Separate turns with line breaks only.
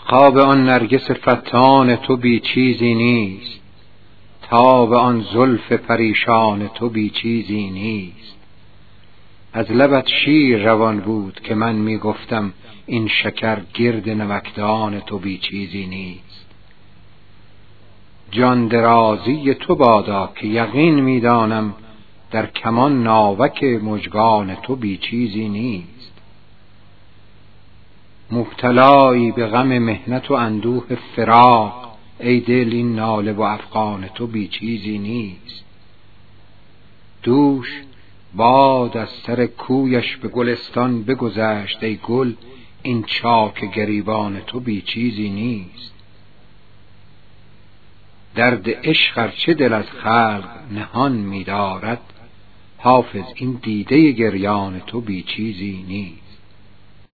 خواب آن نرگس فتان تو بی چیزی نیست، تاب آن زلف پریشان تو بی چیزی نیست. از لبت شیر روان بود که من می گفتم این شکر گرد نمکدان تو بی چیزی نیست. جان درازی تو بادا که یقین می دانم در کمان ناوک مژگان تو بی چیزی نیست. مبتلایی به غم محنت و اندوه فراق، ای دل این ناله و افغان تو بی چیزی نیست. دوش باد از سر کویش به گلستان بگذشت، ای گل این چاک گریبان تو بی چیزی نیست. درد عشق ارچه دل از خلق نهان می دارد، حافظ این دیده گریان تو بی چیزی نیست.